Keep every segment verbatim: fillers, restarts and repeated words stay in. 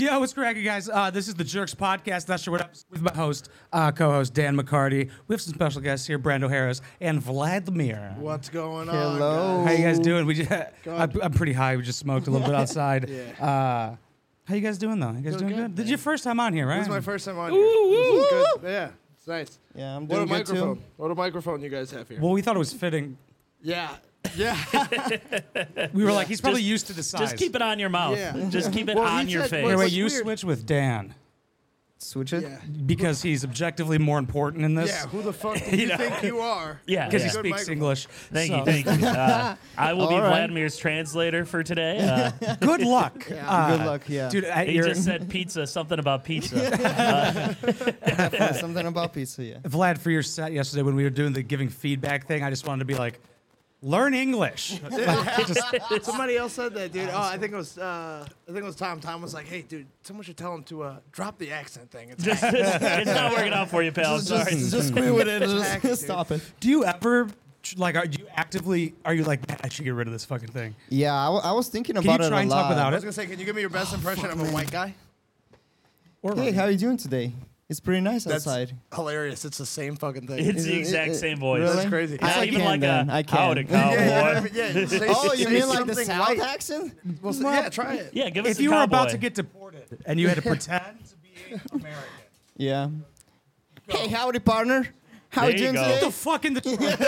Yo, what's cracking, guys? Uh, this is the Jerks Podcast. Not sure what up with my host, uh, co-host Dan McCarty. We have some special guests here, Brando Harris and Vladimir. What's going on? Hello. Guys? How you guys doing? We just, I'm, I'm pretty high. We just smoked a little bit outside. Yeah. Uh, how you guys doing though? You guys doing, Doing good? good, This is your first time on here, right? This is my first time on here. This is good. Yeah, it's nice. Yeah, I'm What doing a good microphone. too. What a microphone you guys have here. Well, we thought it was fitting. Yeah. Yeah. We were like, he's probably Just- used to the size. Just keep it on your mouth. Yeah. Just keep it Well, on he your said- face. Wait, wait, What's you weird- switch with Dan Switch it. yeah. because he's objectively more important in this. Yeah, who the fuck do you, know? think you are? Yeah, Because yeah. he Good speaks microphone. English. Thank So- you, thank you. Uh, I will be All right. Vladimir's translator for today. Uh, Good luck. Uh, Good luck, yeah. Dude, I, he you're, just said pizza, something about pizza. Uh, Something about pizza, yeah. Vlad, for your set yesterday when we were doing the giving feedback thing, I just wanted to be like, learn English. Like, just- Somebody else said that, dude. Oh, I think it was. Uh, I think it was Tom. Tom was like, "Hey, dude, someone should tell him to uh, drop the accent thing." It's just, it's not working out for you, pal. Just, Sorry. just, just screw with it. Hack it, Just dude. stop it. do you ever, like, are you actively, are you like, man, I should get rid of this fucking thing? Yeah, I, w- I was thinking Can about you it try a and lot. talk without I it? was gonna say, can you give me your best impression of a white guy? Or Hey, how are you doing today? It's pretty nice That's outside. hilarious. It's the same fucking thing. It's Is the it- exact it- same voice. really? That's crazy. Not I even can like then, a I can. howdy yeah, cowboy. yeah, yeah, yeah, say- Oh, you say mean like the something South white. accent? Well, so- yeah, try it. Yeah, give us if a you were cowboy. about to get deported and you had to pretend to be American. Yeah. Hey, howdy, partner. How There you you doing go. Get today? the fuck in the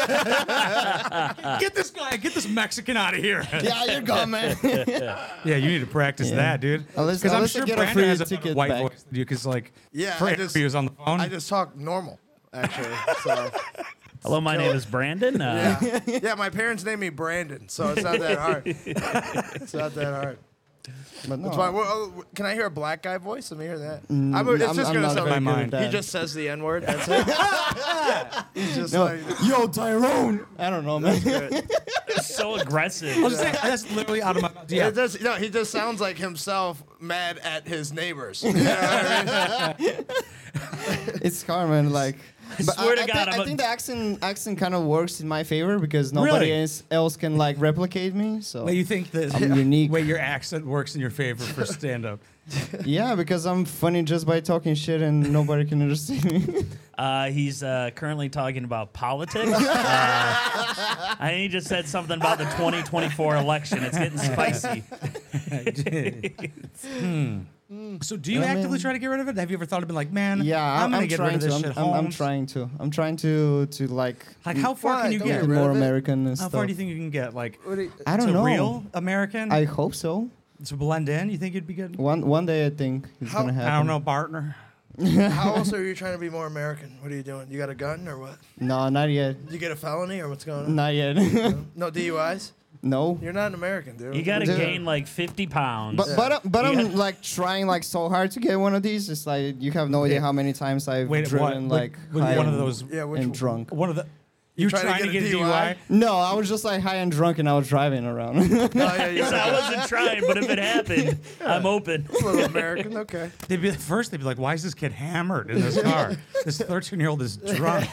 Get this guy, get this Mexican out of here. Yeah, you're gone, man. Yeah, you need to practice Yeah. that, dude. Unless- Because I'm unless I sure get a Brandon free has a better ticket white back. voice than you, because like, Yeah, for I just- interviews on the phone. I just talk normal, actually. So, Hello, my name is Brandon. Uh, yeah. yeah, my parents named me Brandon, so it's not that hard. It's not that hard. But no. That's why. Well, oh, can I hear a black guy voice? Let me hear that. Mm, I'm, it's I'm- just I'm gonna not sound very good like at that. he just says the N word. That's it. He's just No. like. Yo, Tyrone. I don't know, man. it's so aggressive. I was just saying, that's literally out of my mouth. Yeah. It does, no, he just sounds like himself mad at his neighbors. You know what I mean? It's Carmen, like. But swear I, to I God, think, I'm I a- think the accent accent kind of works in my favor because nobody Really? else, else can like replicate me. So Wait, you think that I'm unique. Wait, your accent works in your favor for stand-up? yeah, because I'm funny just by talking shit and nobody can understand me. Uh, he's uh, currently talking about politics. Uh, and he just said something about the twenty twenty-four election. It's getting spicy. So, do you I actively mean- try to get rid of it? Have you ever thought of been like, man, yeah, I'm I'm, gonna I'm get trying rid of this to. shit? I'm, I'm, I'm Holmes? trying to. I'm trying to to like Like, how far Why? can you Don't get? get get rid more of it? American and How stuff. far do you think you can get? Like, What do you- I don't to know. real American? I hope so. to blend in? You think you'd be good? One one day I think it's How- gonna happen. I don't know, partner. How else are you trying to be more American? What are you doing? You got a gun or what? No, not yet. Did you get a felony or what's going on? Not yet. No D U Is? no. You're not an American, dude. You got to Dude. gain like fifty pounds. But but uh, but You I'm got- like trying like so hard to get one of these. It's like you have no idea how many times I've Wait, driven what? like With high one of and- those, Yeah, which and one? drunk. one of the. You're trying to trying to get get, a a D U I? D No, I was just like high and drunk and I was driving around. Oh, yeah, He you're said, I wasn't trying, but if it happened, I'm open. a little American. Okay. They'd be first. They'd be like, "Why is this kid hammered in this car? This thirteen-year-old is drunk."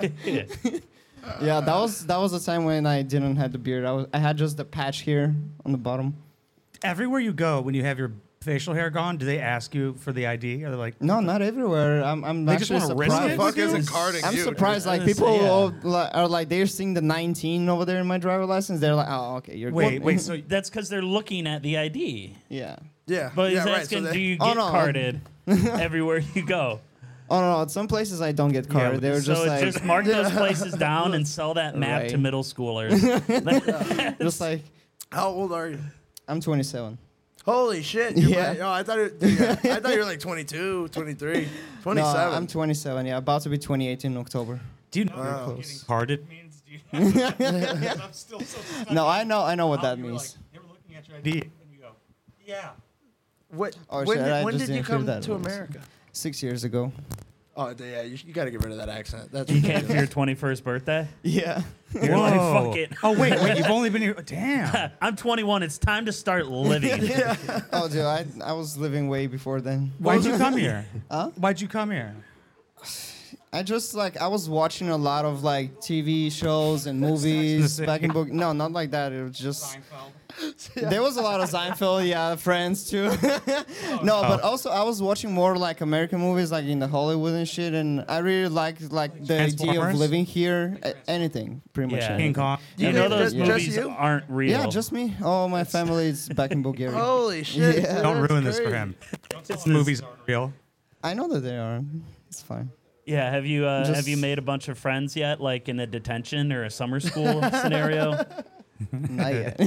yeah, that was that was the time when I didn't have the beard. I was I had just the patch here on the bottom. Everywhere you go, when you have your facial hair gone, do they ask you for the I D? Are they like, No, not everywhere. I'm I'm They just actually wanna risk surprised. it? Fuck isn't It's- carding I'm you. surprised. Like It's- people yeah. all, like, are like they're seeing the nineteen over there in my driver license. They're like, oh, okay, you're wait, good. wait? So That's because they're looking at the I D. yeah. Yeah. But yeah, he's right. asking, So do they, you Oh, get no, I- carded everywhere you go? Oh no, at some places I don't get carded. they were so just like just mark those places down and sell that map Right. to middle schoolers. just like how old are you? I'm twenty-seven. Holy shit. You're Yeah. like- oh, I thought it, yeah, I thought you were like twenty-two, twenty-three, twenty-seven. No, I'm twenty-seven. Yeah, about to be twenty-eight in October. do you know Wow. what getting carded means? Do you I'm still so stuck. No, I know, I know what How that you were means. Like, you were looking at your I D and you go, "Yeah." What, Oh, when shit, did, I when just did you didn't hear come that to once. America? Six years ago. Oh, yeah, you, you got to get rid of that accent. That's You came for ridiculous. your twenty-first birthday? Yeah. You're like, Whoa. fuck it. Oh wait, wait. You've only been here. Damn. I'm twenty-one. It's time to start living. Oh, dude, I I was living way before then. Why'd you come here? Huh? Why'd you come here? I just like I was watching a lot of like T V shows and movies City. back in book. No, not like that. It was just there was a lot of Seinfeld, yeah, Friends too. No, but also I was watching more like American movies, like in the Hollywood and shit, and I really liked like the idea of Transformers? living here. a- Anything, pretty much. Yeah. anything. King Kong. You You know think those just- just movies you? aren't real. Yeah, just me. All my family is back in Bulgaria. Holy shit! Yeah. dude, Don't that's ruin this for crazy. him. These movies aren't real. I know that they are. It's fine. Yeah, have you uh, have Just- you made a bunch of friends yet, like in a detention or a summer school scenario? Not yet.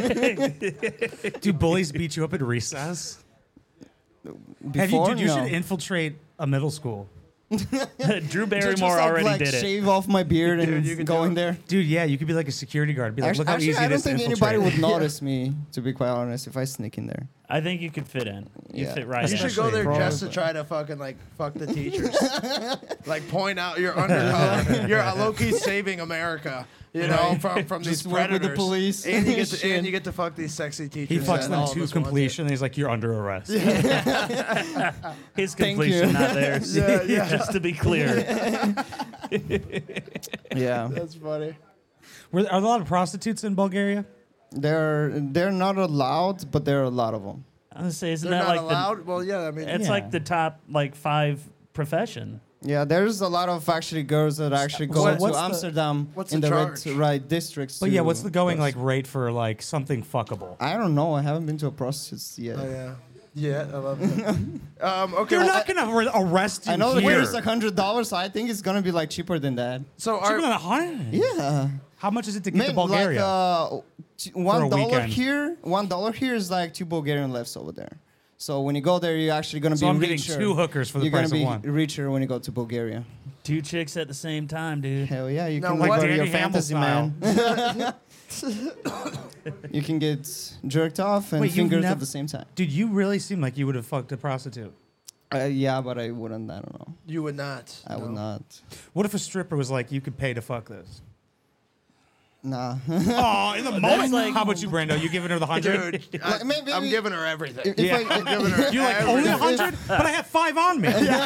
Do bullies beat you up at recess? Have you, Before, dude, you no. should infiltrate a middle school. Drew Just, Barrymore just, like, already like, did it. shave off my beard Dude, and you can go do in it. there. Dude, yeah, you could be like a security guard. Be like, Actually, look how actually, easy I it don't is to think infiltrate. anybody would notice me, to be quite honest, if I sneak in there. I think you could fit in. You Yeah. fit right You in. should go there Especially- just to try to fucking like fuck the teachers, like point out you're undercover, you're low key saving America, you know, from from these Just work with the predators. police. and you get to, Shit. and you get to fuck these sexy teachers. He fucks that them all of to us want completion. And he's like, you're under arrest. His Thank completion, you. not theirs. Yeah, yeah. Just to be clear. Yeah. That's funny. Were, are there a lot of prostitutes in Bulgaria? They're they're not allowed, but there are a lot of them. I was say, isn't They're that not like allowed. well, yeah, I mean, the? It's Yeah. like the top like five profession. Yeah, there's a lot of actually girls that actually go What- to what's the- Amsterdam what's in the the, charge? red right districts. But yeah, to- what's the going that's- like rate for like something fuckable? I don't know. I haven't been to a prostitute yet. oh yeah, yeah, I love that. um, okay, They're well, not gonna re- arrest you I know the here. here is like hundred dollars, so I think it's gonna be like cheaper than that. so Cheaper are, than a hundred. Yeah, How much is it to get man, to Bulgaria? like uh, t- one dollar weekend. here, one dollar here is like two Bulgarian lefts over there. So when you go there, you're actually gonna So be I'm getting richer. two hookers for the You're price gonna of be one. richer when you go to Bulgaria. Two chicks at the same time, dude. Hell yeah, you Now, can what- like go to your Danny Hamill fantasy, man. You can get jerked off and Wait, you've fingered nev- at the same time. Dude, you really seem like you would have fucked a prostitute. Uh, yeah, but I wouldn't. I don't know. you would not. I would no. not. What if a stripper was like, you could pay to fuck this? Nah. Oh, in the moment. like- How about you, Brando? You giving her the hundred? Dude, Like, I, maybe- I'm giving her everything. If- if Yeah. I- I'm giving her You're like, only a everything. hundred? But I have five on me.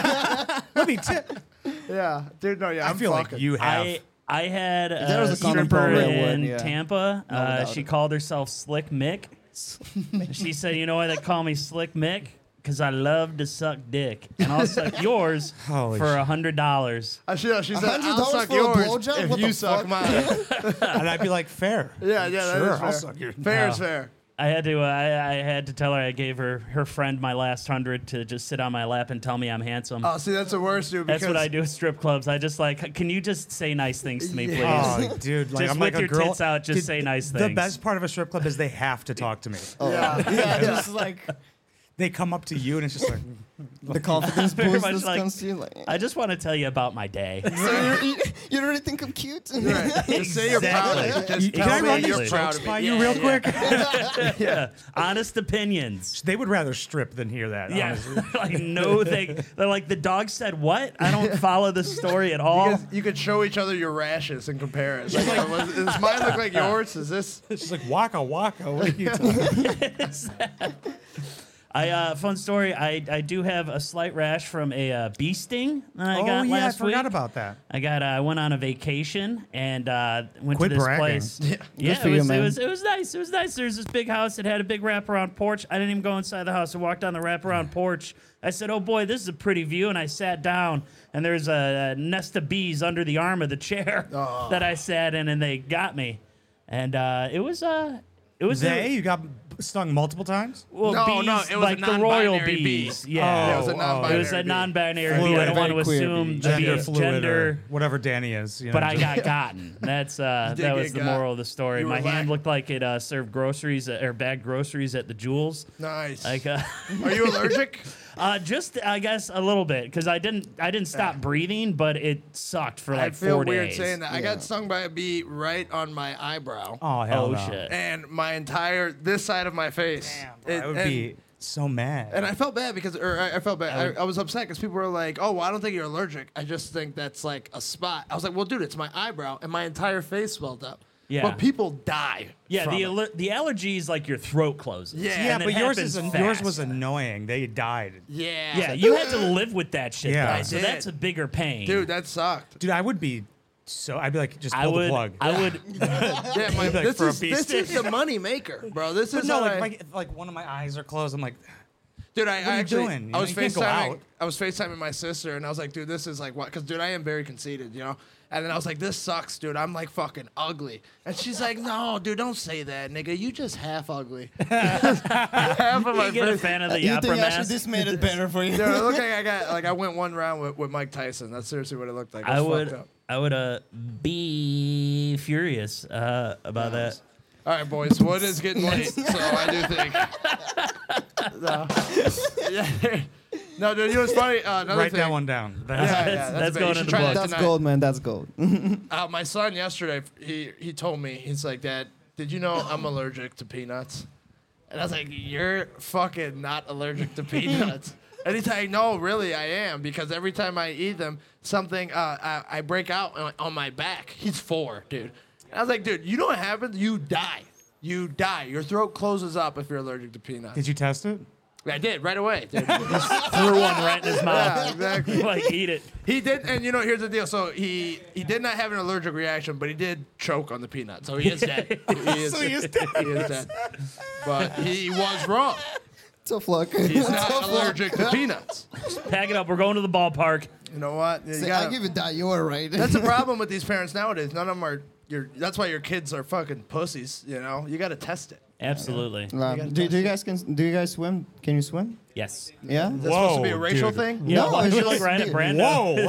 Let me tip. Yeah, dude, no, yeah, I I'm feel fucking. like you have. I I had there a, was a common stripper problem, I in would, yeah. Tampa. No Uh, doubt. she called herself Slick Mick. She said, "You know why they call me Slick Mick? Because I love to suck dick, and I'll suck yours Holy for shit. a hundred dollars." Uh, she, she said, hundred I'll dollars suck for a yours blowjob? if What you the suck fuck? mine. And I'd be like, fair. yeah, yeah, that Sure, is fair. I'll suck your- Fair is No. fair. I had to. Uh, I, I had to tell her I gave her her friend my last hundred to just sit on my lap and tell me I'm handsome. Oh, see, that's the worst, dude. That's Because what I do at strip clubs. I just like, can you just say nice things to me, please? Yeah. Oh, dude, like Just I'm with like a your girl. tits out, just Dude, say nice The things. best part of a strip club is they have to talk to me. Oh, Yeah. yeah, just like They come up to you and it's just like, the confidence Very boost much that like- comes to you. Like, I just want to tell you about my day. so you, you really think I'm cute? Right. Just say you're proud of it. Just You- tell can I me run you're these proud jokes of it. by Yeah, you real yeah. quick? Yeah, honest opinions. They would rather strip than hear that. Yeah, honestly. like no thing. They're like the dog said what? I don't follow the story at You, all. guys, you could show each other your rashes and compare it. Like, uh, was- does mine look like yours? Is this? It's just like waka waka. What are you talking? I uh, fun story. I, I do have a slight rash from a uh, bee sting that I Oh got yeah, I last forgot week. about that. I got uh, I went on a vacation and uh, went Quit to this bragging. place. Yeah. Yeah, for it you, was, it man. was it was nice. It was nice. There's this big house. It had a big wraparound porch. I didn't even go inside the house. I walked down the wraparound porch. I said, "Oh boy, this is a pretty view." And I sat down, and there's a, a nest of bees under the arm of the chair Oh. that I sat in, and they got me. And uh, it was uh, it was They, you got stung multiple times. well, No, bees, no, it was a like the royal non-binary bees. bee. Yeah, Yeah, it was a Oh, oh. non-binary it was a bee. non-binary Fluid, bee. I don't want to very queer assume bee. the Gender bee's fluid or gender. whatever Danny is. You know, But I just- got gotten. That's uh, You did that get was the got. moral of the story. You My were hand lack- looked like it uh, served groceries uh, or bagged groceries at the Jewels. Nice. Like, uh, Are you allergic? uh, just I guess a little bit because I didn't I didn't stop breathing, but it sucked for like I feel four weird days. saying that. I Yeah. got stung by a bee right on my eyebrow. Oh hell Oh no. shit! And my entire this side of my face. Bro, It- I would and, be so mad. and I felt bad because, or I, I felt bad. I would- I, I was upset because people were like, "Oh, well, I don't think you're allergic. I just think that's like a spot." I was like, "Well, dude, it's my eyebrow, and my entire face swelled up." Yeah. But people die. Yeah, from the it. aller- the allergy is like your throat closes. Yeah. Yeah, and it but yours happens is yours fast. was annoying. They died. Yeah. Yeah, you had to live with that shit. Yeah. though, I so did. that's a bigger pain. Dude, that sucked. Dude, I would be so. I'd be like, just I pull would, the plug. I would. Yeah, my, Like this, for a is, beast. this is the money maker, bro. This But is no, how like, I- like like one of my eyes are closed. I'm like, Dude, I, What are I you actually, doing? You I know, was you can't go FaceTiming, out. I was FaceTiming my sister, and I was like, dude, this is like what? Because, dude, I am very conceited, you know? And then I was like, this sucks, dude. I'm like fucking ugly. And she's like, no, dude, don't say that, nigga. You just half ugly. half of my You get a face. fan of the You opera think actually mask? this made it better for you? Dude, it looked like I got, like, I went one round with, with Mike Tyson. That's seriously what it looked like. I was would. fucked up. I would uh be furious uh, about that. All right, boys. What is getting late? So I do think. no. Yeah. No, dude, you know what's funny? Uh, another write thing. that one down. Yeah, That's- yeah, That's- that's, that's big. going You in should the try book. that That's tonight. gold, man. That's gold. Uh, my son yesterday, he he told me, he's like, Dad, did you know I'm allergic to peanuts? And I was like, you're fucking not allergic to peanuts. And he's like, no, really, I am, because every time I eat them, something, uh, I, I break out on, on my back. He's four, dude. And I was like, dude, you know what happens? You die. You die. Your throat closes up if you're allergic to peanuts. Did you test it? I did, right away, dude. Threw one right in his yeah, mouth. exactly. Like eat it. He did, and you know, here's the deal. So he he did not have an allergic reaction, but he did choke on the peanut. So he is dead. He is, So he is dead. He is dead. But he was wrong. Tough luck. He's not allergic to peanuts. Pack it up. We're going to the ballpark. You know what? You Say, gotta- I give it that. You are right. that's the problem with these parents nowadays. None of them are. Your, that's why your kids are fucking pussies. You know, you got to test it. Absolutely. Um, gotta do, do you test guys can do you guys swim? Can you swim? Yes. Yeah. Is that supposed to be a Whoa, racial dude. thing? Yeah, No, why it's would you just- look right at dude, Brandon? Whoa!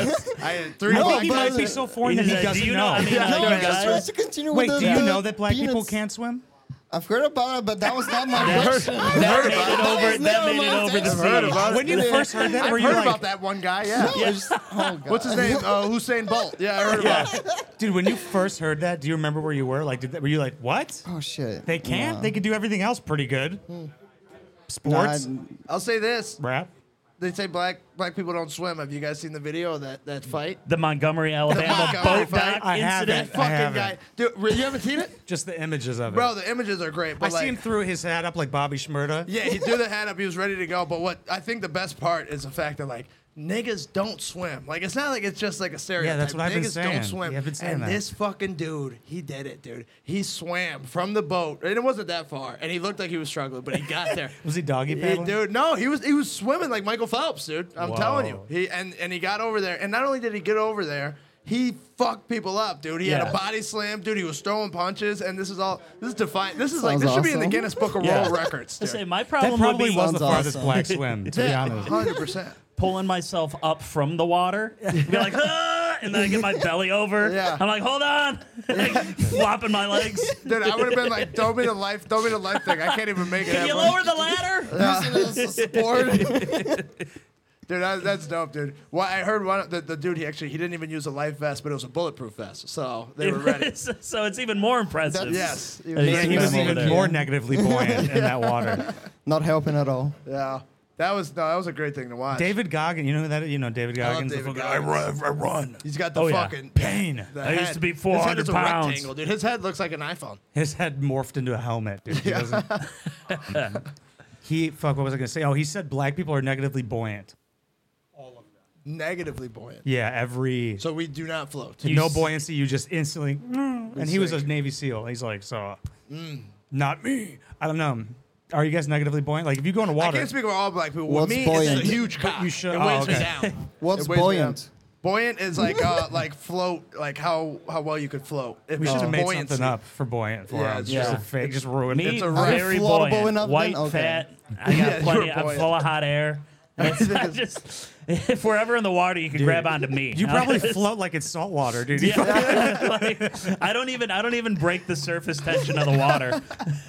I had three I black think he might guys- be so foreign that He's he like, doesn't do you know? I mean, Yeah, uh, no, you yeah, just guys. tries to continue Wait, with do the, you the know that black people peanuts. can't swim? I've heard about it, but that was not my question. That made it over. was That never made it my over the thing. I've heard sea. about it. When you first heard that, I've were you heard like, about that one guy. Yeah. No, it's just- oh, God. What's his name? Uh, Hussein Bolt. Yeah, I heard about it. dude? When you first heard that, do you remember where you were? Like, did that, were you like, what? Oh shit. They can't. No. They could do everything else pretty good. No, Sports, I- I'll say this. rap. They say black black people don't swim. Have you guys seen the video of that, that fight? The Montgomery, Alabama Montgomery boat fight. dock I haven't. incident. I Fucking haven't. guy. Dude, re- you haven't seen it? Just the images of it. Bro, the images are great. I But like, see him threw his hat up like Bobby Shmurda. yeah, he threw the hat up. He was ready to go. But what I think the best part is the fact that, like, niggas don't swim. Like, it's not like it's just like a stereotype. that's what I've been niggas saying. don't swim. Yeah, I've been saying and that. this fucking dude, he did it, dude. He swam from the boat. And it wasn't that far. And he looked like he was struggling, but he got there. Was he doggy He- paddling? dude, no, he was he was swimming like Michael Phelps, dude. I'm Whoa. telling you. He and, and he got over there, and not only did he get over there, he fucked people up, dude. He had Yeah. a body slam, dude. He was throwing punches, and this is all this is defiant. This is like Sounds this should be in the awesome. Guinness Book of Yeah. World Records. I say Dude. my That problem would probably be was the Sounds farthest awesome. black swim, to be Yeah, honest. hundred percent. pulling myself up from the water. Be like, ah, and then I get my belly over. Yeah. I'm like, hold on, like, flopping my legs. Dude, I would have been like, throw me the life, throw me the life thing. I can't even make it. Can that you much. lower the ladder? Using it as a support. Dude, that, that's dope, dude. Well, I heard one the, the dude. He actually he didn't even use a life vest, but it was a bulletproof vest, so they were ready. So it's even more impressive. Yes. Yeah, Yeah, he Yeah, was over even there. more negatively buoyant in that water. Not helping at all. Yeah. That was no, that was a great thing to watch. David Goggins, you know who that is? You know David I love Goggins? the David fucking- I Goggins. run, I run. He's got the Oh, yeah. fucking Pain. the I used head. to be His head 400 is a pounds. rectangle, dude. His head looks like an iPhone. His head morphed into a helmet, dude. He doesn't. he fuck. What was I gonna say? Oh, he said black people are negatively buoyant. Negatively buoyant. Yeah, every So we do not float. no You s- buoyancy. You just instantly. And he was a sick. Navy SEAL. He's like, so, Mm. not me. I don't know. Are you guys negatively buoyant? Like, if you go in the I water, can't speak about all black people. What's With me, buoyant? it's a huge cock. you should- It oh, weighs me okay. down. What's It weighs me buoyant? down. Buoyant is like uh, like float, like how how well you could float. It we should means have made buoyancy. something up for buoyant for Yeah, him. it's Just true. a fake, just ruin Me, It's a very floatable buoyant, enough then? white, Okay. fat. I got Yeah, plenty. you're I'm buoyant. full of hot air. It's not just if we're ever in the water, you can Dude, grab onto me. You probably float like it's salt water, dude. You Yeah. Like, I don't even. I don't even break the surface tension of the water.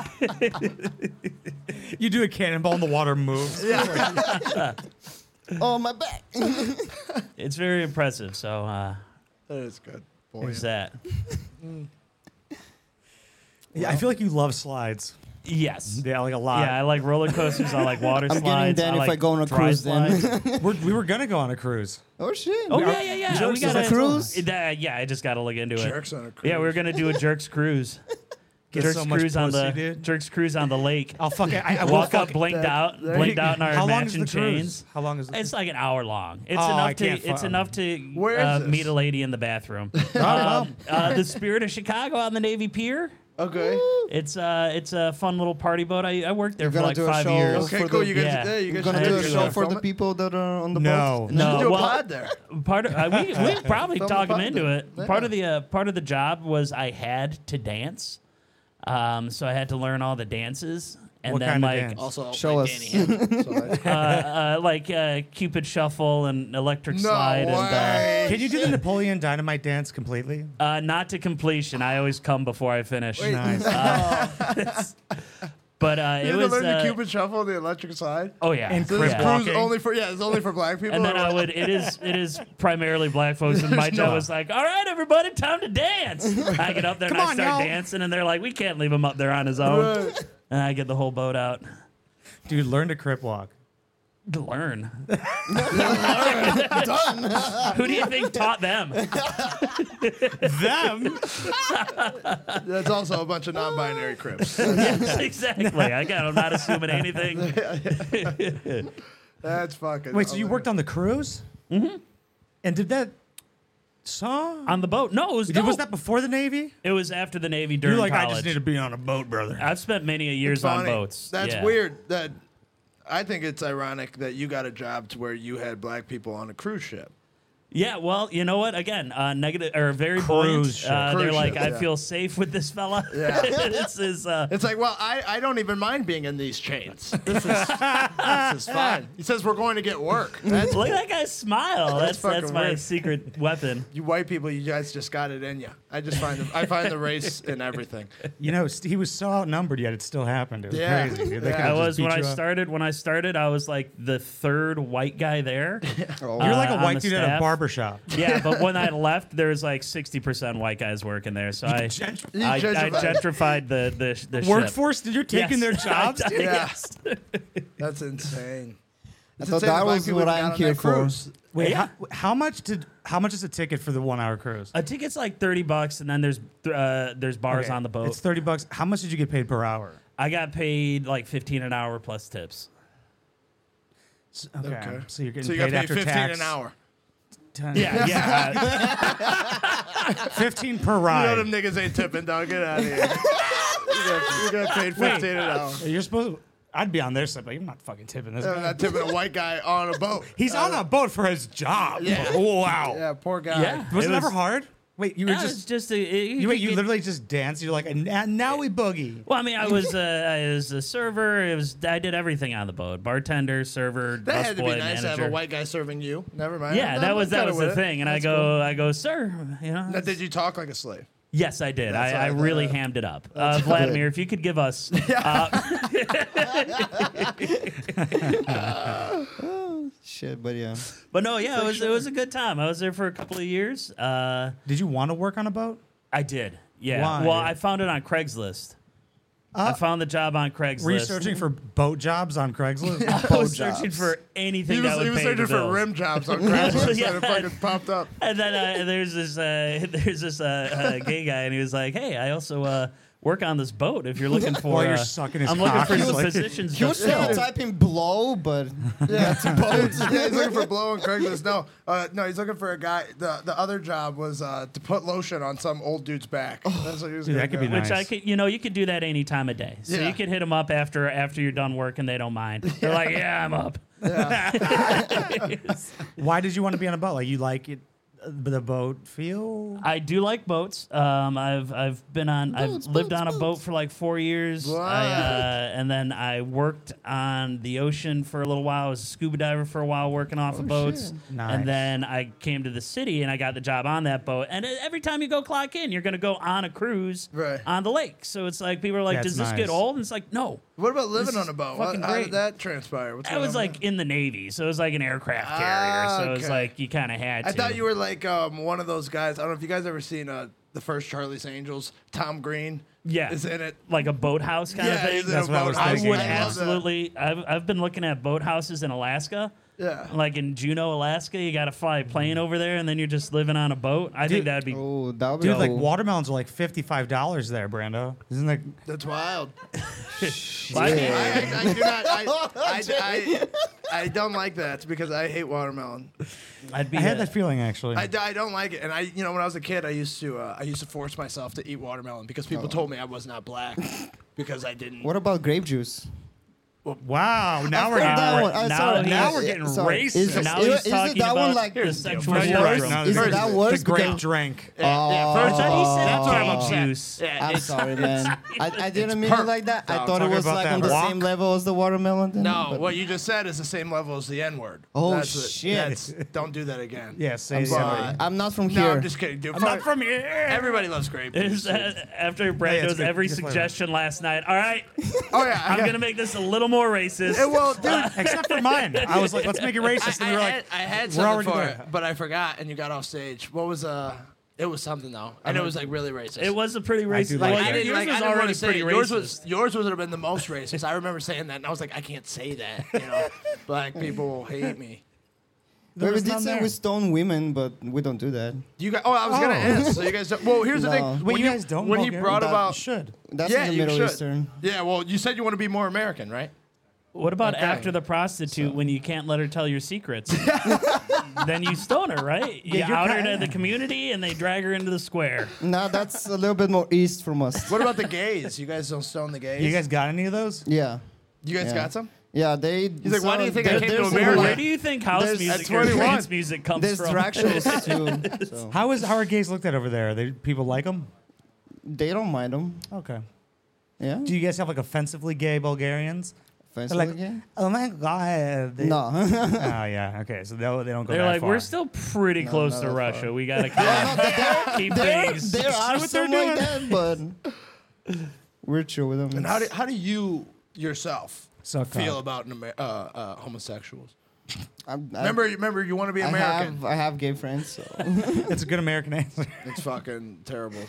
You do a cannonball and the water moves. Oh, my back. It's very impressive. So uh, That is good. there's Buoyant. that. Yeah, I feel like you love slides. Yes. Yeah, like a lot. Yeah, I like roller coasters. I like water I'm slides. getting down I if like I go on a dry cruise then. slides. We're, we were gonna go on a cruise. Oh shit. Oh yeah, yeah, yeah. Jerks we got on a cruise? Uh, yeah, I just got to look into it. Jerks on a cruise. Yeah, we were gonna do a jerks cruise. Get jerks so much cruise on pussy, the dude. jerks cruise on the lake. I'll fuck it. I, I will Walk fuck up, blinked that- out, there blinked you out in our How long is matching the cruise? chains. How long is the It's like an hour long. It's Oh, I enough to can't it's fu- enough to Where is uh, this? meet a lady in the bathroom. Oh, wow. um, uh, the Spirit of Chicago on the Navy Pier. Okay. It's uh it's a fun little party boat. I, I worked there You're for gonna like do a five show years. Okay, for cool. the- You guys, Yeah. yeah, you You're guys gonna should do a do show that. for Film the it? people that are on the No. boat? You No, should do a well, pod there. Part of uh, we we probably Film talk the him pod into there. it. Yeah. Part of the uh, part of the job was I had to dance, um, so I had to learn all the dances, and What then kind of like dance? Also, Show like us. Danny Hanna, so I- uh, uh, like uh, Cupid Shuffle and Electric No Slide, and way. Can you do the Napoleon Dynamite dance completely? uh, uh, not to completion. I always come before I finish. Wait, Nice. But uh, You it had was to learn uh, the Cupid Shuffle and the electric slide? oh yeah, And So this crip yeah. cruise walking. only for, yeah, it's only for black people? And then or I what? would. It is. It is primarily black folks, and my There's job no- was like, "All right, everybody, time to dance." I get up there Come and I on, start y'all. dancing, and they're like, "We can't leave him up there on his own." Right. And I get the whole boat out. Dude, learn to crip walk. To learn. Who do you think taught them? Them? That's also a bunch of non-binary crips. Yes, exactly. I got. I'm not assuming anything. That's fucking. Wait, so you worked on the cruise? Mm-hmm. And did that song? On the boat? No, it was. Did- dope. was that before the Navy? It was after the Navy during You're like, college. I just need to be on a boat, brother. I've spent many a years on Funny. boats. That's Yeah. weird. That I think it's ironic that you got a job to where you had black people on a cruise ship. Yeah, well, you know what? Again, uh, negative or very Cruise buoyant. ship. Uh, they're Cruise like, ship, I yeah. feel safe with this fella. Yeah. this is. Uh, It's like, well, I, I don't even mind being in these chains. This is, this is fine. He says we're going to get work. That's Look at that guy smile. That's that's, fucking my weird. secret weapon. you white people. You guys just got it in you. I just find the, I find the race in everything. You know, st- he was so outnumbered, yet it still happened. It was Yeah. crazy. Dude. They Yeah. could've I just was beat when I you up. started. When I started, I was like the third white guy there. Oh. You're like uh, a on white the dude at a staff. barber shop. Yeah, but when I left, there was like sixty percent white guys working there. So I, Gentr- You I, I gentrified. gentrified the the, the ship. Workforce, you're taking Yes. their jobs? I- dude? Yeah. yes. That's insane. I It's thought insane that black was people what got I'm on here that for. cruise. Wait, Yeah. how, how much did how much is a ticket for the one hour cruise? A ticket's like thirty bucks, and then there's uh, there's bars Okay, on the boat. It's thirty bucks. How much did you get paid per hour? I got paid like fifteen an hour plus tips. S- Okay. Okay. So you're getting So you paid got paid after fifteen tax. an hour. ten- Yeah, yeah. fifteen per You know ride. them niggas ain't tipping, dog. Get out of here. You got, you got paid fifteen an hour. You're supposed to, I'd be on their side, but you're not fucking tipping this I'm guy. not tipping a white guy on a boat. He's on a boat for his job. Yeah. Oh, wow. Yeah, poor guy. Yeah. Was it, It was- ever hard? Wait, you were No, it's just just a, it- you wait, you get- literally just danced. You're like, and now we boogie. Well, I mean, I was uh, I was a server. It was I did everything on the boat: bartender, server, That had to be busboy, nice to have manager. a white guy serving you. Never mind. Yeah, I'm- that I'm was that kinda was with the it. thing, and I That's go cool. I go, sir, you know. Now, did you talk like a slave? Yes, I did. That's I, I all I really thought. hammed it up. Uh, Vladimir, if you could give us. Uh, Shit, but yeah. but no, yeah, it was it was a good time. I was there for a couple of years. Uh, Did you want to work on a boat? I did. Yeah. Why? Well, I found it on Craigslist. I found the job on Craigslist. Were you searching for boat jobs on Craigslist? I was searching for anything He was, that would he was pay searching the for bills. rim jobs on Craigslist Yeah. and it fucking popped up. And then uh, there's this uh, there's this uh, uh, gay guy, and he was like, "Hey, I also uh, work on this boat. If you're looking for, While you're uh, sucking his I'm looking cock, for he's some like- positions." He was to fill." still typing blow, but Yeah, it's a boat. Yeah, he's looking for blow on Craigslist. No, uh, no, he's looking for a guy. The the other job was uh, to put lotion on some old dude's back. That's what he was Dude, gonna that could be do. nice. Which I could, you know, you could do that any time of day. So Yeah. you could hit them up after after you're done work, and they don't mind. They're like, "Yeah, I'm up." Why did you want to be on a boat? Like you like it, uh, the boat feel? I do like boats. Um, I've I've been on. Boats, I've lived boats, on a boat boats. for like four years. Wow. I, uh, and then I worked on the ocean for a little while. I was a scuba diver for a while, working off of boats. shit. Nice. And then I came to the city and I got the job on that boat. And every time you go clock in, you're gonna go on a cruise Right. on the lake. So it's like people are like, That's "Does this nice. get old?" And it's like, no. What about living This on a is boat? What, fucking how great. did that transpire? What's I going was on like there? in the Navy, so it was like an aircraft Ah, carrier. So it's okay. like you kind of had to. I thought you were like um, one of those guys. I don't know if you guys ever seen uh, the first Charlie's Angels, Tom Green. Yeah. is in it. Like a boathouse kind Yeah, of thing. he's in That's a what I was boathouse. I thinking. would love that. absolutely. I've, I've been looking at boathouses in Alaska. Yeah. Like in Juneau, Alaska, you got to fly a plane over there, and then you're just living on a boat. I think Dude, that'd be. Oh, that would be Dude, like cool. watermelons are like fifty-five dollars there, Brando. Isn't that? That's wild. Why- I, I, I do not. I, I, I, I don't like that because I hate watermelon. I'd be. I had a- that feeling actually. I, I don't like it, and I, you know, when I was a kid, I used to, uh, I used to force myself to eat watermelon because people told me I was not black because I didn't. What about grape juice? Wow, now we're heard getting that ra- one. Uh, now sorry, he- now uh, we're getting sorry. racist. Is, Now is, he's is it talking that one about like? the Is sexual First spectrum. right, now it the- that the worse? grape Because- drink. Yeah, yeah, Oh. first I thought he said That's what I'm gay upset. juice. Yeah, I'm it's- sorry, man. I, I didn't mean per- it like that. No, I I'm thought it talking was about like that on the walk. same level as the watermelon. Then, No, but- what you just said is the same level as the N word. Oh, That's it. shit. That's, don't do that again. Yeah, say I'm the sorry. word. I'm not from No, here. I'm just kidding, dude. I'm not Fuck- from here. Everybody loves grape. Is that after Brad Hey, it's does good. every Good flavor. suggestion last night? All right, Oh yeah, I'm I- gonna make this a little more racist. Eh, well, dude, Except for mine. I was like, let's make it racist. I, And we were I like, had, I had we're something already for there. it, but I forgot, and you got off stage. What was uh? It was something though, and it was like really racist. It was a pretty racist. do Well, like Like, I that. yours didn't, like, I was didn't want already to say pretty it. racist. Yours was yours would have been the most racist. I remember saying that, and I was like, I can't say that. You know, black people will hate me. There But we was did none say there. we stone women, but we don't do that. You got? Oh, I was gonna Oh. ask. So you guys? Don't, well, here's the No. thing. Wait, when you guys don't When he Bulgarian? brought That- about. You should. That's yeah, in the you Middle should. Eastern. Yeah. Well, you said you want to be more American, right? What about Okay. after the prostitute when you can't let her tell your secrets? Then you stone her, right? You Yeah, you're out her kinda- to the community and they drag her into the square. No, that's a little bit more east from us. What about the gays? You guys don't stone the gays. You guys got any of those? Yeah. You guys Yeah. got some? Yeah, they. He's like, why do you think I there- came to there's America? more, Where like, do you think house There's- music That's or twenty-one. trance music comes There's from? drag shows too. So How is how are gays looked at over there? They people like them? they don't mind them. Okay. Yeah. Do you guys have like offensively gay Bulgarians? They're Offensively like, gay? oh my god. They- No. Oh yeah. Okay. So they, they don't go They're that like, far. we're still pretty No, close not to that Russia. far. We gotta kind of keep there, things. there are what they're some like that, but we're chill with them. And how do how do you yourself Suck feel cock. about an Amer- uh, uh, homosexuals? I'm, I, Remember, remember, you want to be I American. have I have gay friends. So. It's a good American answer. It's fucking terrible.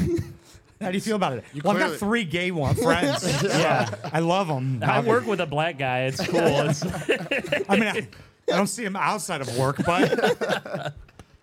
How do you feel about it? You Well, I've got clearly- three gay one friends. yeah, I love them. I work with a black guy. It's cool. It's, I mean, I, I don't see him outside of work, but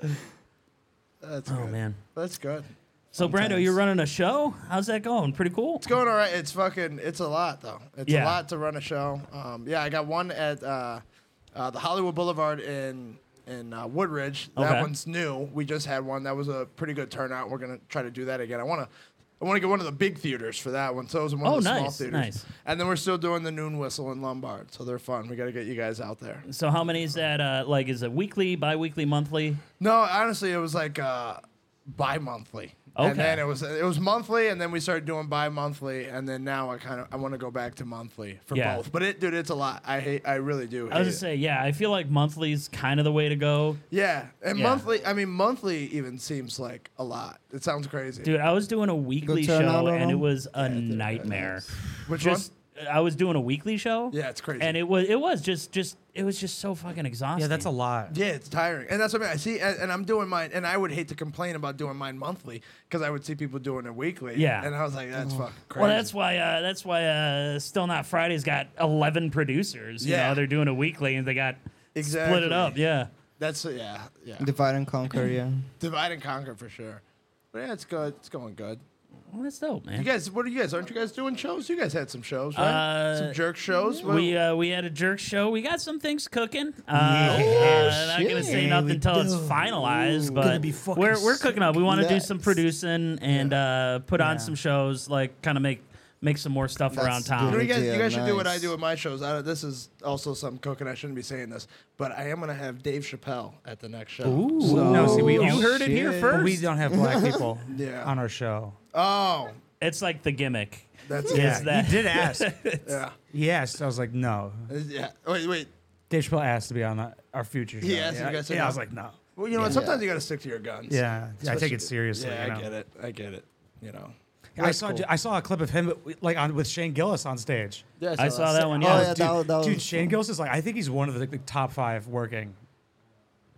That's oh good. man. That's good. So Brando, you're running a show. How's that going? Pretty cool. It's going all right. It's fucking. It's a lot though. It's Yeah. a lot to run a show. Um, yeah, I got one at uh, uh, the Hollywood Boulevard in in uh, Woodridge. That Okay. one's new. We just had one. That was a pretty good turnout. We're gonna try to do that again. I wanna. I want to get one of the big theaters for that one. So those are one Oh, of the small nice, theaters. nice. And then we're still doing the Noon Whistle in Lombard. So they're fun. We got to get you guys out there. So how many is that? Uh, like, is it weekly, bi-weekly, monthly? No, honestly, it was like uh, bi-monthly. Okay. And then it was it was monthly, and then we started doing bi-monthly, and then now I kind of I want to go back to monthly for Yeah. both. But it, dude, it's a lot. I hate. I really do. Hate I was it. gonna say, yeah, I feel like monthly's kind of the way to go. Yeah, and Yeah. monthly. I mean, monthly even seems like a lot. It sounds crazy. Dude, I was doing a weekly Good turnout show on and it them? was a nightmare. Which Just I was doing a weekly show. Yeah, it's crazy. And it was it was just just it was just so fucking exhausting. yeah, that's a lot. Yeah, it's tiring, and that's what I mean. I see, and, and I'm doing mine, and I would hate to complain about doing mine monthly because I would see people doing it weekly. Yeah. and I was like, that's fucking crazy. Well, that's why uh, that's why uh, Still Not Friday's got eleven producers. You Yeah. know, they're doing a weekly and they got split Exactly. it up. Yeah. That's yeah, yeah. Divide and conquer, yeah. Divide and conquer for sure. But yeah, it's good. It's going good. Well, that's dope, man. You guys, what are you guys? Aren't you guys doing shows? You guys had some shows, right? Uh, some jerk shows. What- We uh, we had a jerk show. We got some things cooking. Uh, Yeah. uh, not gonna say shit. nothing We until it's do. finalized, Gonna but be fucking we're we're cooking up. We want to do Yes. some producing and uh, put on Yeah. some shows, like kind of make make some more stuff That's around good. you, town. know, you guys, Yeah, you guys should do what I nice. do at my shows. I, this is also some cooking. I shouldn't be saying this, but I am gonna have Dave Chappelle at the next show. Ooh, So- No, see, we- you oh, heard it here shit. But first. we don't have black people Yeah. on our show. Oh, It's like the gimmick. that's Yeah, Is that- he did ask. yeah. He asked. I was like, no. Uh, Yeah. Wait, wait. Dave Chappelle asked to be on the, our future show. He asked, yeah, you guys said yeah, I no? was like, no. Well, you know what? Sometimes you got to stick to your guns. Yeah, yeah I take Especially- it seriously. Yeah, you I know? get it. I get it. You know. I That's saw cool. I saw a clip of him like on with Shane Gillis on stage. Yeah, I saw that one. Yeah. Oh, yeah, dude, that was- that dude, was Shane Gillis is like I think he's one of the, the top five working.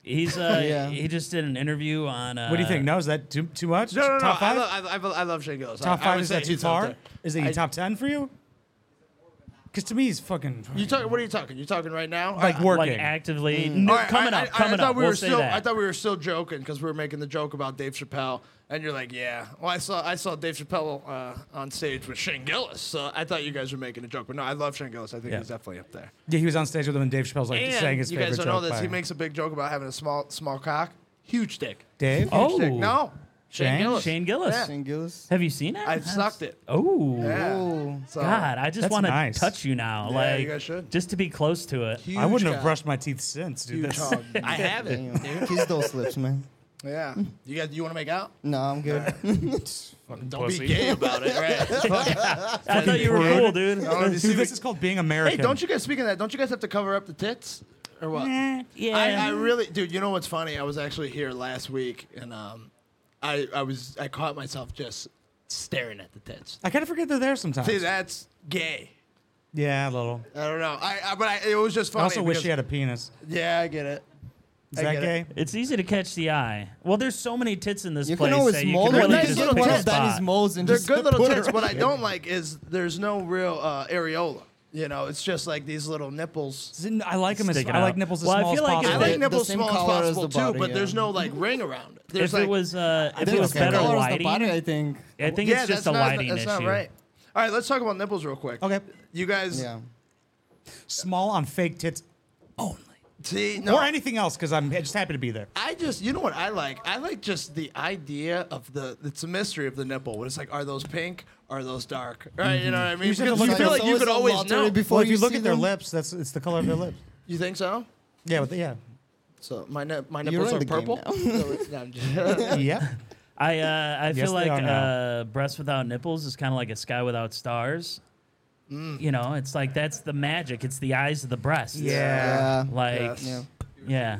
He's uh, Yeah. he just did an interview on. Uh, What do you think? No, is that too too much? No, no, no. Top five. I, love, I, love, I love Shane Gillis. Top I, I five would is say that too he's up far? there. Is it I- top ten for you? Because to me, he's fucking You talking? What are you talking? You talking right now? like I, working. Like actively Mm. no, All right, coming I, up, I, coming I thought up. we we'll were say still. that. I thought we were still joking because we were making the joke about Dave Chappelle, and you're like, yeah. Well, I saw I saw Dave Chappelle uh, on stage with Shane Gillis, so I thought you guys were making a joke. But no, I love Shane Gillis. I think Yeah. he's definitely up there. Yeah, he was on stage with him, and Dave Chappelle's like And saying his you favorite guys don't know joke this. by He makes a big joke about having a small small cock, huge dick. Dave. Oh, Dick. No, Shane Shane? Gillis. Shane Gillis. Yeah. Shane Gillis. Have you seen it? I've sucked it. Oh. Yeah. Oh. So, God, I just That's want to nice. touch you now. Yeah, like, you guys should. just to be close to it. huge I wouldn't have cock. brushed my teeth since, dude. Huge That's, hog. I haven't. Damn. Kiss those lips, man. Yeah. You guys, you want to make out? No, I'm good. fucking Don't pussy. be gay about it, right? I thought you were prude. cool, dude. No, you Dude, see this me- is called being Hey, American. don't you guys? Speaking of that, don't you guys have to cover up the tits or what? Yeah. I, I really, dude. You know what's funny? I was actually here last week, and um, I I was I caught myself just staring at the tits. I kind of forget they're there sometimes. See, that's gay. Yeah, a little. I don't know. I, I but I, it was just I funny. also wish because- he had a penis. Yeah, I get it. Is I that get gay? it. It's easy to catch the eye. Well, there's so many tits in this You place can always that you mold can them. really Nice You just can little put pick a up Danny's spot. molds and They're just good little put tits. her- What I don't like is there's no real uh, areola. You know, it's just like these little nipples. I like him as Sticking I like out. nipples as Well, I small feel as like if I possible. like the- the nipples same small as color as possible the too, body, but yeah. there's no like ring around it. There's If like, it was, uh, if I it think was the same better color as the lighting, body, I think. I think yeah, it's just that's a not, lighting that's issue. not right. All right, let's talk about nipples real quick. Okay. You guys Yeah. Small on fake tits only. see no. Or anything else, because I'm just happy to be there. I just, you know what I like? I like just the idea of the, it's a mystery of the nipple. What it's like, are those pink? Are those dark? Right? You know what I mean? You just have to Because look you at feel their- like you It's could always always a lottery know. before Well, if you, you look see at their them. lips, that's it's the color of their lips. You think so? Yeah, but the, yeah. So my nip, my You're nipples in are the game purple. now. So it's- no, I'm just- yeah. I uh, I Yes, feel they like are now. uh, breasts without nipples is kind of like a sky without stars. You know, it's like that's the magic. It's the eyes of the breast. Yeah. Yeah. Like, Yes. Yeah. yeah.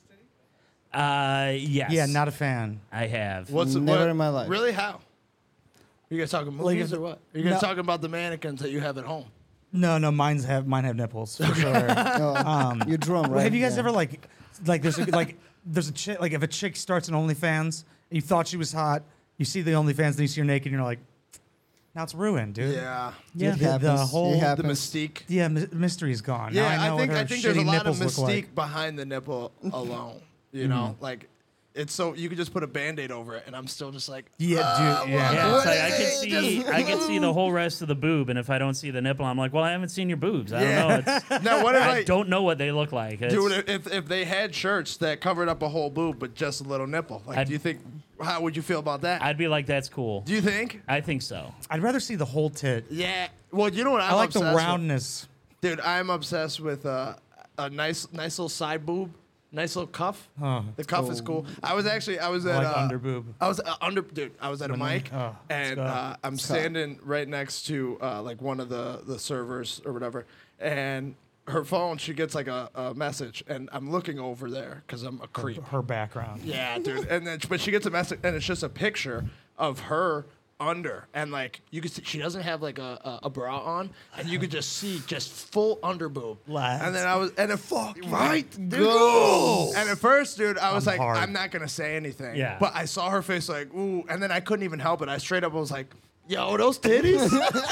Uh, yes. Yeah, not a fan. I have. What's Never what, in my life. Really? How? Are you guys talking Like movies if- or what? Are you guys No. talking about the mannequins that you have at home? No, no, mine's have mine have nipples for sure. No, Um, you're drunk, Well, right? have you guys Yeah. ever like, like there's a, like there's a chick like if a chick starts an OnlyFans, you thought she was hot, you see the OnlyFans, then you see her naked, and you're like, now it's ruined, dude. Yeah. Yeah, It the, the happens. It whole The happens. mystique. yeah my- mystery's gone. Now Yeah, I, know I think what her I think there's a shitty lot of nipples look mystique like. behind the nipple alone. You know, like it's so you could just put a band-aid over it, and I'm still just like, Yeah, uh, dude. Yeah. Yeah, What it's like is I can it? see, Just- I can see the whole rest of the boob, and if I don't see the nipple, I'm like, well, I haven't seen your boobs. I Yeah. don't know. It's, Now what if I I, don't know what they look like. It's- dude? If if they had shirts that covered up a whole boob but just a little nipple, like, I'd- do you think? How would you feel about that? I'd be like, that's cool. do you think? I think so. I'd rather see the whole tit. Yeah. Well, you know what I'm I like the obsessed with? roundness. Dude, I'm obsessed with uh, a nice, nice little side boob, nice little cuff. Oh. The cuff is cool. I was actually, I was I at like uh, under boob. I was uh, under, dude. I was at a When they- mic, oh, and Scott. uh, I'm standing right next to uh, like one of the the servers or whatever, and her phone, she gets like a, a message, and I'm looking over there because I'm a creep. Her background. Yeah, dude. And then, but she gets a message, and it's just a picture of her under, and like you could see, she doesn't have like a, a, a bra on, and you could just see just full under boob. Lads. And then I was, and it fuck right, dude. Go. And at first, dude, I was I'm like, hard. I'm not gonna say anything. Yeah. But I saw her face like, ooh, and then I couldn't even help it. I straight up was like, yo, those titties.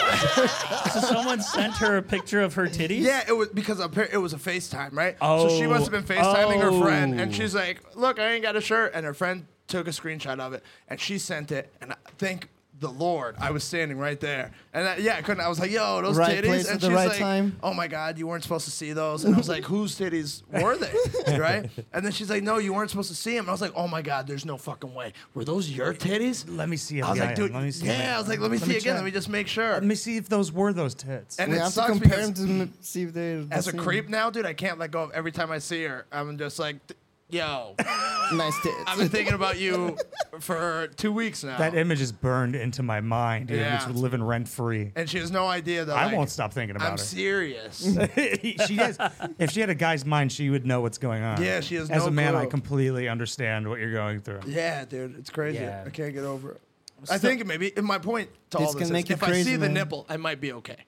So someone sent her a picture of her titties? Yeah, it was because appar- it was a FaceTime, right? So she Oh. must have been FaceTiming her friend, and Oh. she's like, "Look, I ain't got a shirt," and her friend took a screenshot of it, and she sent it, and I thank the Lord, I was standing right there, and I, yeah, I couldn't. I was like, "Yo, those Right titties," place and at the she's right like, time. "Oh my God, you weren't supposed to see those," and I was like, "Whose titties were they?" Right? And then she's like, "No, you weren't supposed to see them." And I was like, "Oh my God, there's no fucking way. Were those your titties?" Let me see. I was like, again. "Dude, let me see yeah." again. I was like, "Let me see again. check. Let me just make sure." Let me see if those were those tits. And We it have to sucks compare because them to m- see if they're the as a same. creep now, dude, I can't let go of every time I see her. I'm just like, yo, Nice tits. I've been thinking about you for two weeks now. That image is burned into my mind, dude. Yeah. It's living rent free. and she has no idea that I like, won't stop thinking about I'm her. serious. she has, if she had a guy's mind, she would know what's going on. Yeah, she has As no a man, I clue. completely understand what you're going through. Yeah, dude, it's crazy. Yeah. I can't get over it. I think maybe in my point to all This this can is make you if I crazy, see the man. nipple, I might be okay.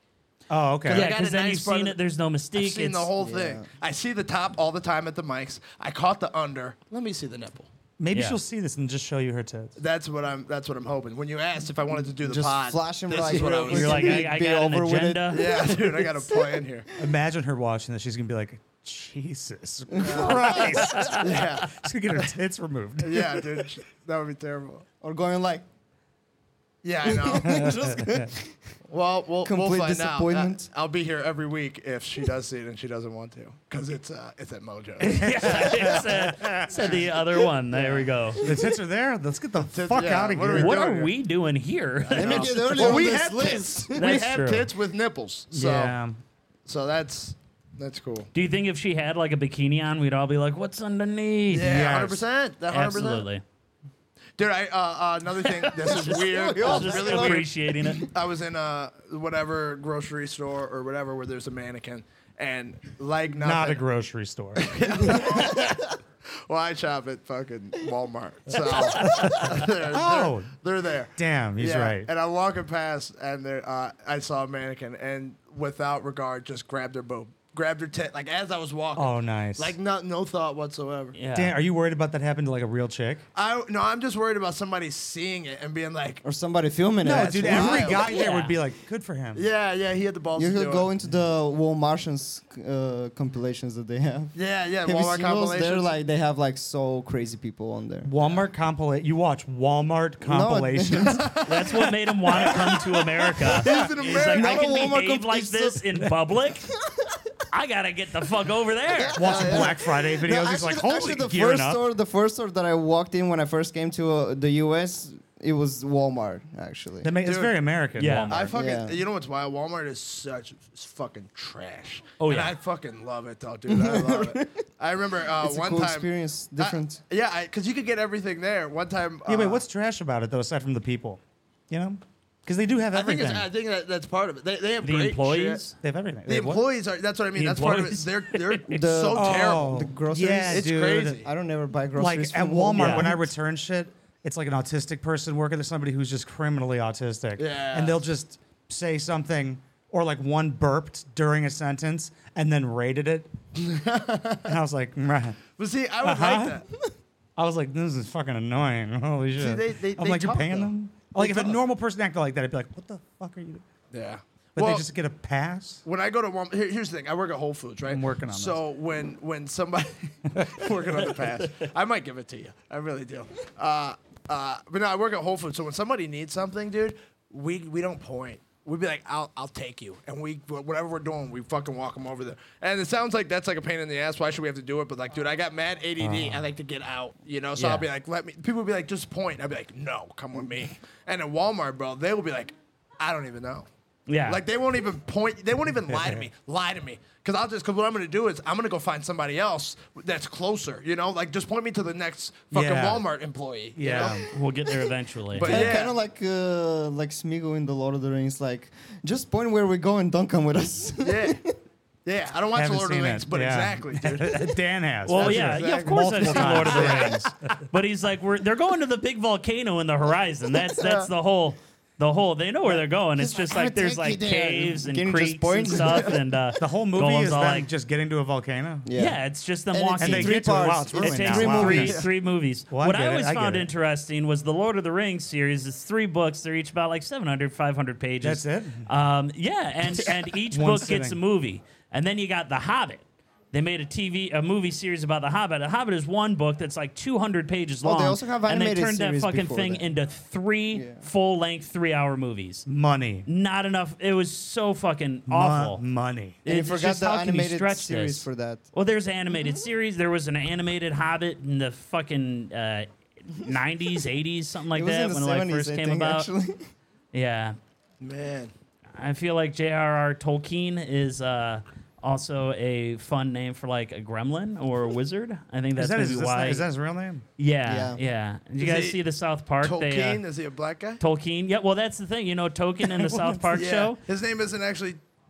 Oh, okay. I Yeah, got because a then nice you've part seen of it. There's no mystique. I've seen the It's- whole Yeah. thing. I see the top all the time at the mics. I caught the under. Let me see the nipple. Maybe Yeah. she'll see this and just show you her tits. That's what I'm. That's what I'm hoping. When you asked if I wanted to do the Just pod, flash him this like is what I real was. quick. You're like, I, I Be got an over with it. agenda. Yeah, dude, I got a plan here. Imagine her watching this. She's gonna be like, Jesus Christ. Yeah, She's gonna get her tits removed. yeah, dude, that would be terrible. Or going like Yeah, I know. just Well, we'll, Complete we'll find disappointment. out. Uh, I'll be here every week if she does see it and she doesn't want to, because it's uh, it's at Mojo. Yeah, said, said the other one. There we go. The tits are there. Let's get the Tits- fuck yeah, out of what are here. we What doing are here? we doing here? Let me get earlier Well, on we this have list. tits. we That's have true. tits with nipples. So, Yeah. so that's that's cool. Do you think if she had like a bikini on, we'd all be like, "What's underneath?" Yeah, Yes. hundred percent. That hundred percent. Absolutely. Dude, I uh, uh, another thing. This is weird. all This is Just really weird. appreciating it. I was in a whatever grocery store or whatever where there's a mannequin, and like nothing. Not a grocery store. Well, I shop at fucking Walmart, so they're, Oh. they're, they're there. Damn, he's Yeah, right. And I'm walking past, and there, uh, I saw a mannequin, and without regard, just grabbed her boob, grabbed her tit, like as I was walking. Oh, nice. Like no, no thought whatsoever. Yeah. Damn, are you worried about that happening to like a real chick? I no, I'm just worried about somebody seeing it and being like, Or somebody filming No, it. dude, wild. every guy there Yeah. would be like, good for him. yeah, yeah, he had the balls You to do could go it. into the Walmartians uh, compilations that they have. Yeah, yeah, Have you Walmart seen those? They're compilations. like they have like so crazy people on there. Walmart compilation. You watch Walmart compilations. That's what made him want to come to America. He's an He's like, American. I can Walmart behave like competition. this in public. I gotta get the fuck over there. Watching Black Friday videos. No, He's like, actually- holy, actually, the gearing first up. store, the first store that I walked in when I first came to uh, the U S, it was Walmart actually. That ma- it's Dude. very American. Yeah. Walmart. I fucking, Yeah. you know what's wild? Walmart is such is fucking trash. Oh, and yeah. I fucking love it though, dude. I love it. I remember uh, It's a one cool time. experience, I- different. yeah, because you could get everything there. One time. Yeah, wait, uh, what's trash about it though, aside from the people? You know, because they do have I think everything. it's, I think that, that's part of it. They, they have The great employees. shit. they have everything. The They have what? employees are. That's what I mean. The that's part of it. employees. They're they're The- so Oh, terrible. The groceries? Yeah, It's dude. crazy. I don't never buy Like groceries at from Walmart, Yeah. when I return shit, it's like an autistic person working there, somebody who's just criminally autistic. Yeah. And they'll just say something or like one burped during a sentence and then rated it. And I was like, "Meh." But see, I would Uh-huh. like that. I was like, this is fucking annoying. Holy shit. they- they- I'm they like, you're talk, paying though. them? Like, if a talk. normal person acted like that, I'd be like, what the fuck are you doing? Yeah. But well, they just get a pass? when I go to Walmart, here, here's the thing. I work at Whole Foods, right? I'm working on So when when somebody working on the pass, I might give it to you. I really do. Uh, uh, but no, I work at Whole Foods. So when somebody needs something, dude, we we don't point. We'd be like, I'll I'll take you, and we whatever we're doing, we fucking walk them over there. And it sounds like that's like a pain in the ass. Why should we have to do it? But like, dude, I got mad A D D. I like to get out, you know. So Yeah. I'll be like, let me. People will be like, just point. I'll be like, no, come with me. And at Walmart, bro, they will be like, I don't even know. Yeah. Like they won't even point. They won't even lie to me. Lie to me, because I'll just. Because what I'm gonna do is I'm gonna go find somebody else that's closer. You know, like just point me to the next fucking Yeah. Walmart employee. you Yeah. know? We'll get there eventually. But- Kind, Yeah. kind of like uh, like Smeagol in the Lord of the Rings. Like, just point where we're going. Don't come with us. yeah, yeah. I don't watch the Haven't Lord of the seen Rings, it. but Yeah. exactly, dude. Dan has. Well, That's yeah, it. yeah, of course I've Multiple seen Lord of the times. Rings. But he's like, we're they're going to the big volcano in the horizon. That's that's the whole the whole. They know where they're going. It's He's just like, like "I'll there's take like you there." caves and Can you just creeks and point? stuff, and uh, The whole movie Golem's is all them like, just getting to a volcano. yeah. it's just them And it's walking. And they three get to it. Wow, parts. it's It's ruined It now. takes three Wow. three, movies. three movies. Well, I what get I it, always I get found it. interesting was the Lord of the Rings series. It's three books. They're each about like seven hundred, five hundred pages. That's it? Um, yeah, and, and each One book gets a sitting. movie. And then you got The Hobbit. They made a T V, a movie series about The Hobbit. The Hobbit is one book that's like two hundred pages Oh, long. they also have and they animated turned that series fucking before thing that. into three Yeah. full-length, three-hour movies. Money. Not enough. It was so fucking Mo- awful. money. And you It's forgot just, the how can you animated stretch series this? for that. Well, there's an animated series. There was an animated Hobbit in the fucking uh, nineties, eighties, something like it was that in the when it like seventies, first I came think, about. Actually. Yeah, Man, I feel like J R R. Tolkien is uh, also a fun name for like a gremlin or a wizard. I think that's Is that, maybe his, is, why. that, is that his real name? yeah, yeah, Yeah. Did you Is guys he see the South Park? They, Tolkien uh, is he a black guy? Tolkien. Yeah, well, that's the thing. You know, Tolkien in the South Park yeah. show. His name isn't actually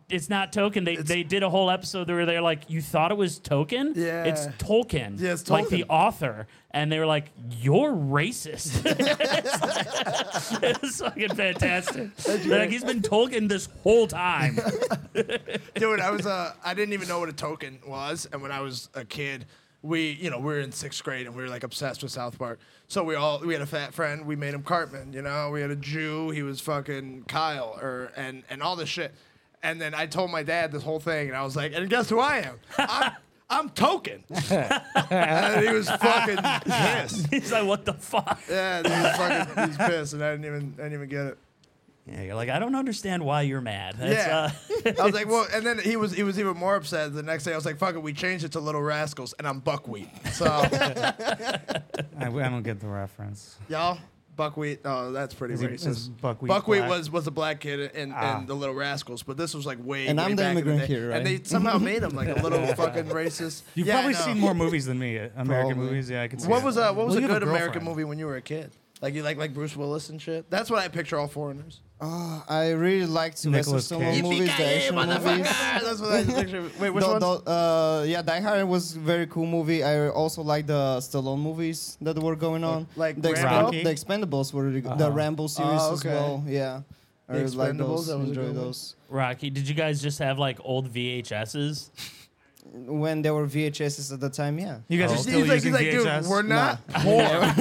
It's not Token. They they did a whole episode where they're like, you thought it was Token? Yeah. It's Tolkien. Yeah, it's Like the Tolkien. author. And they were like, you're racist. It was fucking fantastic. They're like, he's been Tolkien this whole time. Dude, I was uh, I didn't even know what a token was, and when I was a kid, we, you know, we were in sixth grade and we were like obsessed with South Park. So we all, we had a fat friend, we made him Cartman, you know, we had a Jew, he was fucking Kyle, or and and all this shit. And then I told my dad this whole thing, and I was like, and guess who I am? I'm, I'm Token. And he was fucking pissed. He's like, what the fuck? Yeah, he was fucking, he was pissed, and I didn't even, I didn't even get it. Yeah, you're like, I don't understand why you're mad. That's, Yeah. uh, I was like, well, and then he was he was even more upset the next day. I was like, fuck it, we changed it to Little Rascals, and I'm Buckwheat. So, I, I don't get the reference. y'all, Buckwheat, oh, that's pretty Is he- is racist. Buckwheat Buckwheat black? was was a black kid in, Ah. in the Little Rascals, but this was like way, And way I'm the back in immigrant day. here, right? And they somehow made him like a little fucking racist. You've Yeah, I probably know. seen more movies than me, uh, American Probably. movies. Yeah, I can see What that. was uh, what was Well, a you have good American girlfriend. movie when you were a kid? Like you like like Bruce Willis and shit. That's what I picture all foreigners. Uh, I really liked Sylvester Nicolas Stallone Cage. movies, the action movies. That's what I picture. Wait, which The- one? the- uh, yeah, Die Hard was a very cool movie. I also like the Stallone movies that were going on. Like the, Rambo? Rocky? the Expendables were really good. Uh-huh. The Rambo series Oh, as okay. well. Yeah, I The really like Expendables, those. that was a Enjoy good one. those. Rocky, did you guys just have like old V H S's? When there were V H Ses at the time, yeah. You guys Oh, are He's still like, using he's like, V H S? dude, we're not Nah. poor.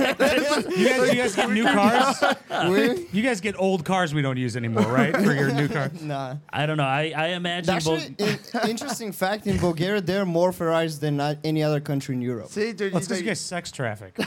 You guys, you guys get new cars? we? You guys get old cars we don't use anymore, right? For your new car. Nah. I don't know. I, I imagine Actually, Bul- in, interesting fact, in Bulgaria, there are more Ferraris than uh, any other country in Europe. See, dude, Let's he's just like, get sex traffic.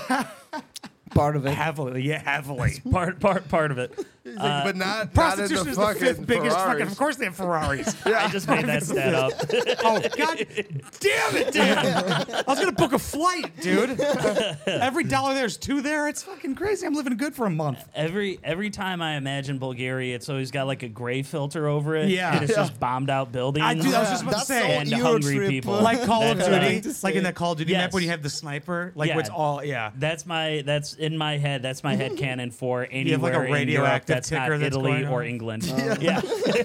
Part of it. Heavily, yeah, heavily. part part part of it. he's like, but not, not in Prostitution the is the fucking fifth biggest Ferraris. fucking. Of course they have Ferraris. I just made that stat up. Oh god, damn it, dude! I was gonna book a flight, dude. Every dollar there's two there. It's fucking crazy. I'm living good for a month. Every every time I imagine Bulgaria, it's always got like a gray filter over it. Yeah. and it's Yeah. just bombed out buildings. I do. I was just about to That's say. so and Euro hungry trip, people. uh, Like Call of That's Duty, right. like in that Call of Duty map Yes. when you have the sniper, like Yeah. what's all, yeah. That's my that's in my head. That's my head canon for have, anywhere like, a in Europe radioactive that's not ticker that's Italy going or on? England. Yeah.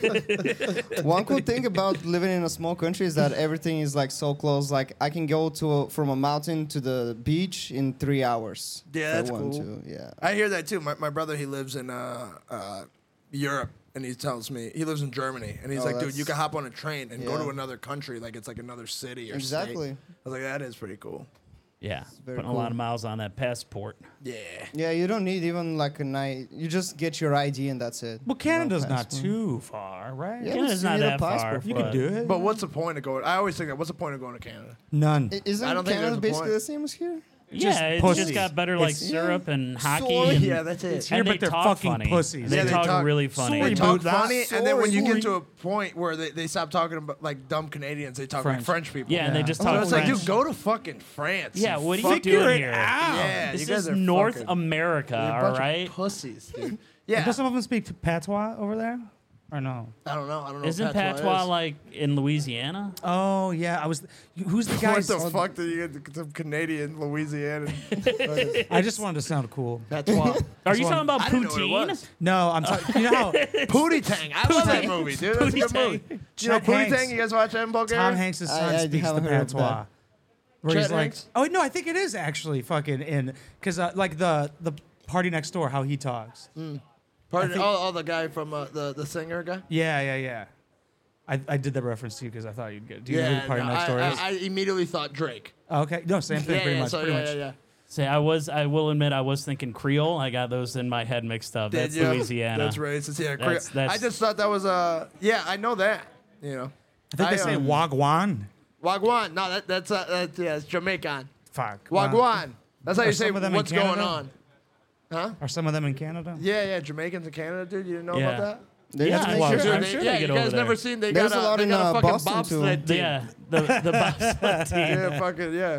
One cool thing about living in a small country is that everything is like so close. Like I can go to a, from a mountain to the beach in three hours. Yeah, if I that's want cool. to, Yeah. I hear that too. My, my brother, he lives in uh, uh, Europe, and he tells me he lives in Germany, and he's Oh, like, dude, that's- you can hop on a train and go Yeah. to another country, like it's like another city or Exactly. state. I was like, that is pretty cool. Yeah, very putting a lot cool. of miles on that passport. Yeah. Yeah, you don't need even like a night. You just get your I D and that's it. Well, Canada's No not passport. too far, right? Yeah, Canada's but not you need a that far. passport You for can do it. But what's the point of going? I always think that. What's the point of going to Canada? None. I- Isn't I don't think Canada there's a basically point. the same as here? Just yeah, it's pussies. just got better like It's- syrup and hockey. Soy. and, Yeah, that's it. here, and but they they're talk fucking funny. pussies. They, Yeah, they talk, talk- really funny. They Sorry, talk dude, funny, that's and then when you sorry. get to a point where they, they stop talking about like dumb Canadians, they talk like French. French people. Yeah, and they Yeah. just So talk it's like, French. dude, go to fucking France. Yeah, you what are you fucking- doing Figure it here? out. Yeah, This you guys is are North fucking, America, you're a all bunch right? of pussies, dude. Do Yeah, some of them speak patois over there? Or no? I don't know. I don't know. Isn't what patois is. like in Louisiana? Oh, yeah. I was. Who's the guy? What the fuck did you get some Canadian Louisiana? fucking I just wanted to sound cool. patois. Are you one- talking about I didn't know what it poutine? was. No, I'm talking. You know how Pootie Tang. I love that movie, dude. That's a good Pootie movie. Tang. Do you know Chet Pootie Hanks. Tang? You guys watch that in Bulgaria? Tom Hanks' son I- I speaks the haven't heard of patois. that. Where Chet he's like, Hanks? oh no, I think it is actually fucking in because uh, like the the party next door, how he talks. Pardon, I think- oh, oh, the guy from uh, the the singer guy. Yeah, yeah, yeah. I, I did that reference to you because I thought you'd get. Do you know who the party no, next I, door I, is? I immediately thought Drake. Oh, okay, no, same thing, Yeah, pretty yeah, much, so, pretty yeah, much. yeah, yeah. Say, I was. I will admit, I was thinking Creole. I got those in my head mixed up. Did That's ya? Louisiana. That's racist. Yeah, That's- Creole. that's- I just thought that was uh yeah, I know that. You know, I think they say um, wagwan. Wagwan. No, that that's uh, that's yeah, it's Jamaican. Fuck. Wagwan. That's how Are you say some of them in what's going Canada? on. Huh? Are some of them in Canada? Yeah, yeah, Jamaicans in Canada, dude. You didn't know Yeah. about that? There's Yeah, I'm Jamaican- sure- Dude, I'm they- sure they yeah, get you guys over never there. seen they There's got a lot they in, got uh, a fucking Boston, too. bobsled team. Yeah, the the bobsled team. Yeah, fucking yeah.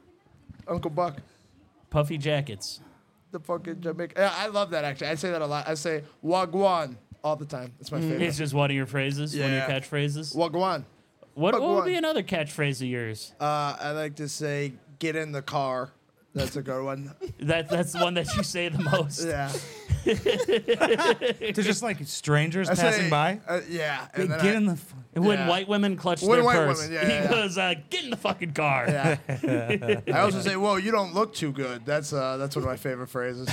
Uncle Buck. Puffy jackets. The fucking Jamaica. Yeah, I love that actually. I say that a lot. I say Wagwan all the time. It's my favorite. It's just one of your phrases, one of your Yeah. catchphrases. Wagwan. What, what would Wagwan. be another catchphrase of yours? Uh, I like to say, get in the car. That's a good one. That that's the one that you say the most. Yeah. To just like strangers I passing say, by. Uh, yeah. Hey, And then get I- in the. F- When Yeah. white women clutch When their white purse, women, yeah, he yeah, yeah. goes, uh, "Get in the fucking car." Yeah. I also say, "Whoa, you don't look too good." That's uh, that's one of my favorite phrases.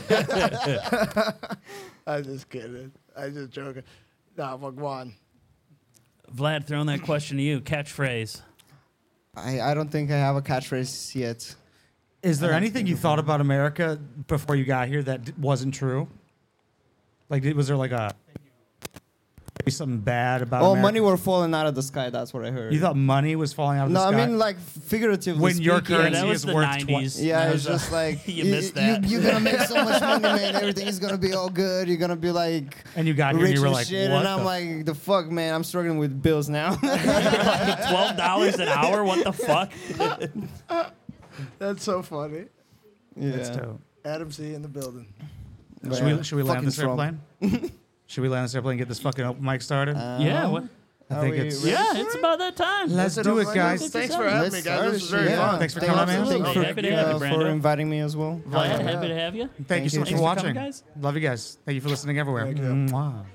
I'm just kidding. I'm just joking. Nah, fuck one. Vlad, throwing that question to you. Catchphrase. I, I don't think I have a catchphrase yet. Is there I have to anything think you of thought one. about America before you got here that d- wasn't true? Like, did- was there like a maybe something bad about? Oh, America? money were falling out of the sky. That's what I heard. You thought money was falling out of no, the I sky? mean like figuratively When your speaking. Yeah, currency that was is the worth nineties. Yeah, That it's was, uh, just like you missed that. You, are gonna make so much money, man. Everything is gonna be all good. You're gonna be like and you got here and rich you were and like, shit. what And I'm the like, the fuck, man. I'm struggling with bills now. Twelve dollars an hour. What the fuck? That's so funny. yeah. That's dope. Adam C in the building. But Should yeah, we, should we land fucking this Trump. airplane? Should we land this airplane and get this fucking open mic started? Uh, Yeah. What? I are think we it's. ready? Yeah, it's about that time. Let's That's do it, open guys. mic. Thanks for having Let's me, guys. start This was this very shit. fun. Thanks for Thank coming, you man. Thanks for, Happy to have you, uh, Brando. for inviting me as well. Vlad, yeah. happy to have you. Thank, you Thank so you. much Thanks for for coming, watching. guys. Love you guys. Thank you for listening everywhere. Thank you. Mwah.